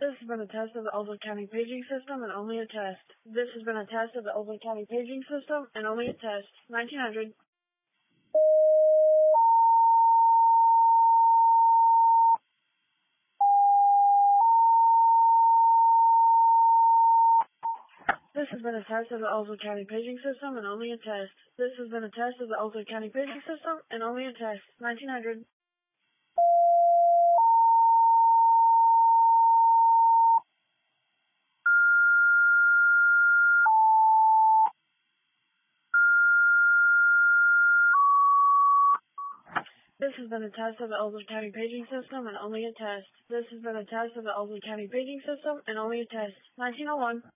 This has been a test of the Ellsworth County paging system and only a test. This has been a test of the Ellsworth County paging system and only a test. 1900. This has been a test of the Ellsworth County paging system and only a test. This has been a test of the Ellsworth County paging system and only a test. 1900. This has been a test of the Ellsworth County paging system and only a test. This has been a test of the Ellsworth County paging system and only a test. 1901.